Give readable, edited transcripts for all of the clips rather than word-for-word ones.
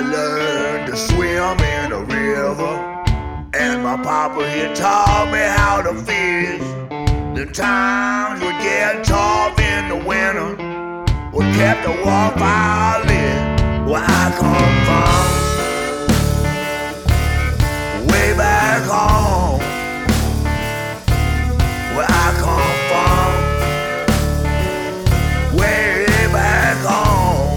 learned to swim in a river, and my papa he taught me how to fish. The times would get tough in the winter, we kept the war fire lit where I come from. Way back home, where I come from. Way back home.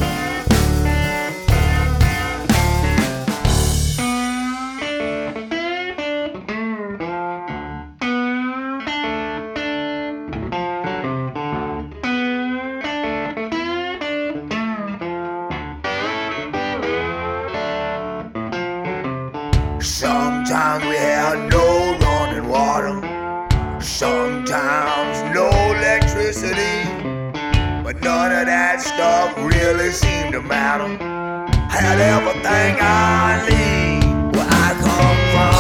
Sometimes we had no running water, sometimes no electricity, but none of that stuff really seemed to matter. Had everything I need where I come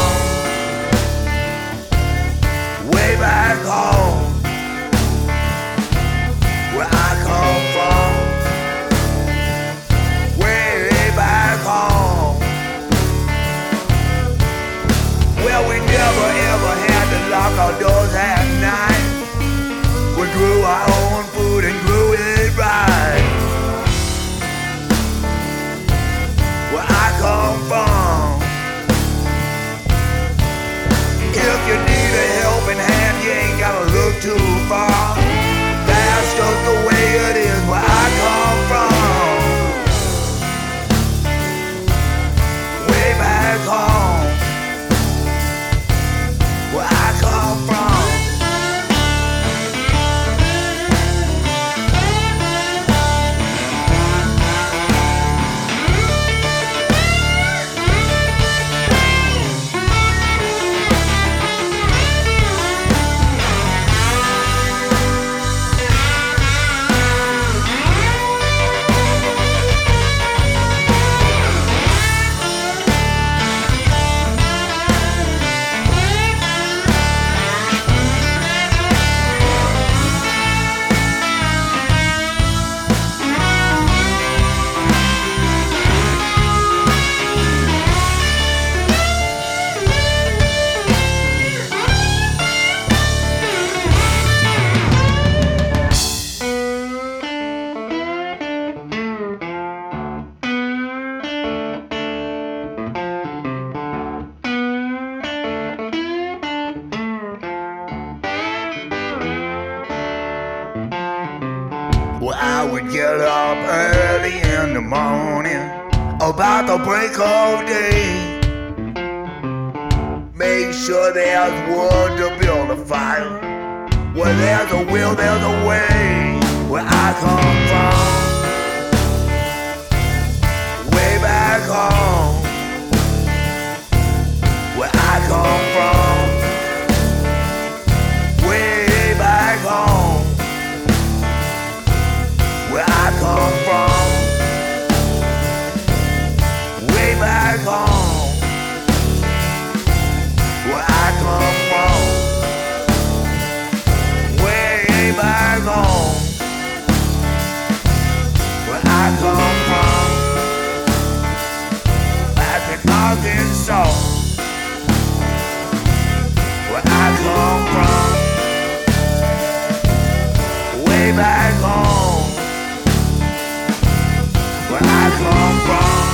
from. Way back home, where I come from. Way back home. Well, we never ever had to lock our doors at night. We grew our own food and grew it right. Where I come from. If you need a helping hand, you ain't gotta look too far. That's just the way it is where I come from. Way back home. Where I come from. Well, I would get up early in the morning, about the break of day. Make sure there's wood to build a fire. Where there's a will, there's a way. Where I come from. Way back home. Where I come from. Way back home. Where I come from. Way back home. Where I come from. Way back home. Where I come from. Back in Arkansas. Where I come from. Way back home. Where I come from.